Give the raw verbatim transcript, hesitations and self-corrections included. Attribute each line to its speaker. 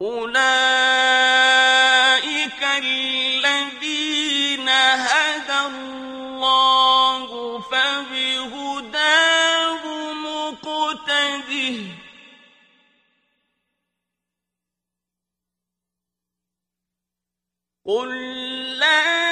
Speaker 1: أولئك الذين هدى الله فبهداه مقتده قل لا